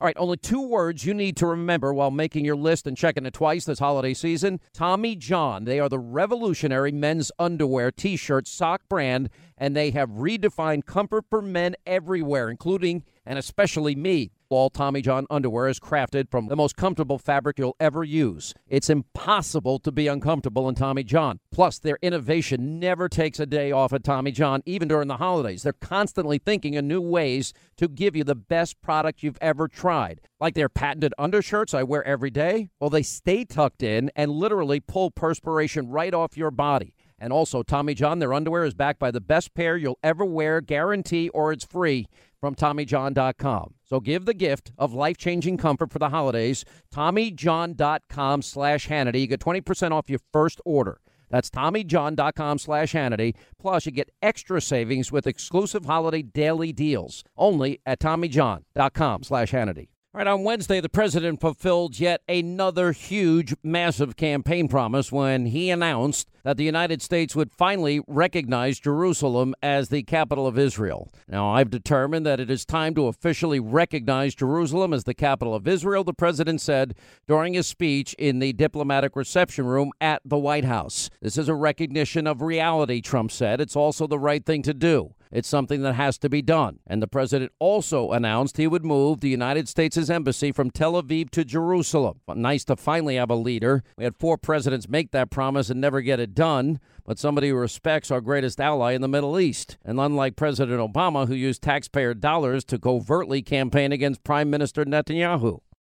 All right, only 2 words you need to remember while making your list and checking it twice this holiday season. Tommy John. They are the revolutionary men's underwear, T-shirt, sock brand, and they have redefined comfort for men everywhere, including and especially me. All Tommy John underwear is crafted from the most comfortable fabric you'll ever use. It's impossible to be uncomfortable in Tommy John. Plus, their innovation never takes a day off at Tommy John, even during the holidays. They're constantly thinking of new ways to give you the best product you've ever tried. Like their patented undershirts I wear every day. Well, they stay tucked in and literally pull perspiration right off your body. And also, Tommy John, their underwear is backed by the best pair you'll ever wear, guarantee, or it's free from TommyJohn.com. So give the gift of life-changing comfort for the holidays. TommyJohn.com/Hannity. You get 20% off your first order. That's TommyJohn.com/Hannity. Plus, you get extra savings with exclusive holiday daily deals. Only at TommyJohn.com/Hannity. All right, on Wednesday, the president fulfilled yet another huge, massive campaign promise when he announced that the United States would finally recognize Jerusalem as the capital of Israel. Now, I've determined that it is time to officially recognize Jerusalem as the capital of Israel, the president said during his speech in the diplomatic reception room at the White House. This is a recognition of reality, Trump said. It's also the right thing to do. It's something that has to be done. And the president also announced he would move the United States' embassy from Tel Aviv to Jerusalem. Nice to finally have a leader. We had 4 presidents make that promise and never get it done, but somebody who respects our greatest ally in the Middle East. And unlike President Obama, who used taxpayer dollars to covertly campaign against Prime Minister Netanyahu.